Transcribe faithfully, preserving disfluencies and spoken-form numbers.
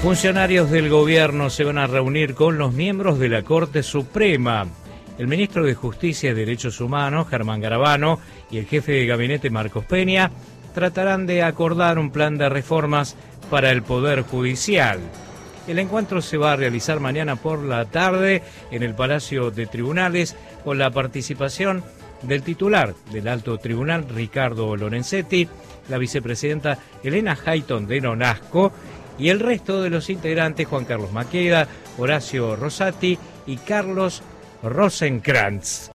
Funcionarios del gobierno se van a reunir con los miembros de la Corte Suprema. El ministro de Justicia y Derechos Humanos, Germán Garabano, y el jefe de gabinete, Marcos Peña, tratarán de acordar un plan de reformas para el Poder Judicial. El encuentro se va a realizar mañana por la tarde en el Palacio de Tribunales con la participación del titular del Alto Tribunal, Ricardo Lorenzetti, la vicepresidenta Elena Hayton de Nonasco y el resto de los integrantes, Juan Carlos Maqueda, Horacio Rosati y Carlos Rosenkrantz.